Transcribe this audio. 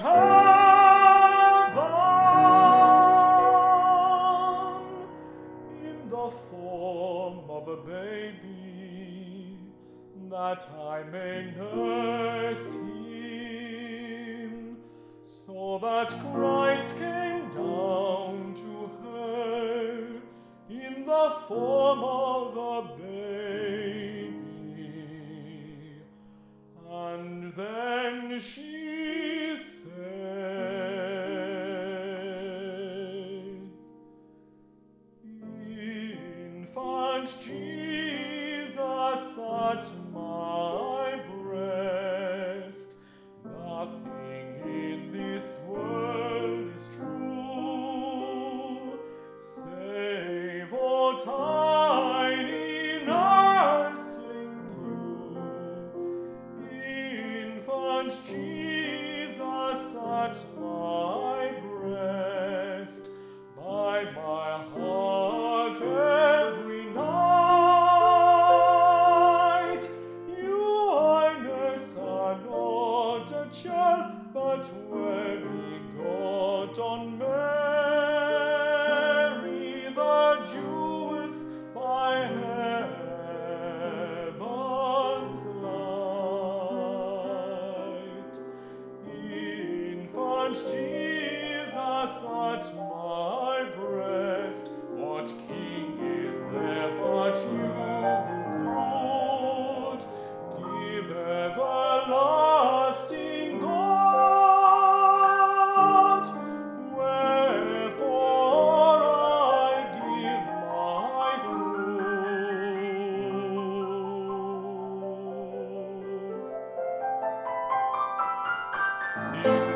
heaven in the form of a baby, that I may nurse him, so that Christ came down to her in the form of a baby. And then she said, Infant Jesus at my breast, nothing in this world is true, save, O tiny nursling you. Infant Jesus at my breast, by my heart every night. You I nurse are not a child, but were begotten Mary, the Jewess by heaven's light. Infant Jesus at my breast, what king is there but you who could give everlasting God? Wherefore I give my food. Sing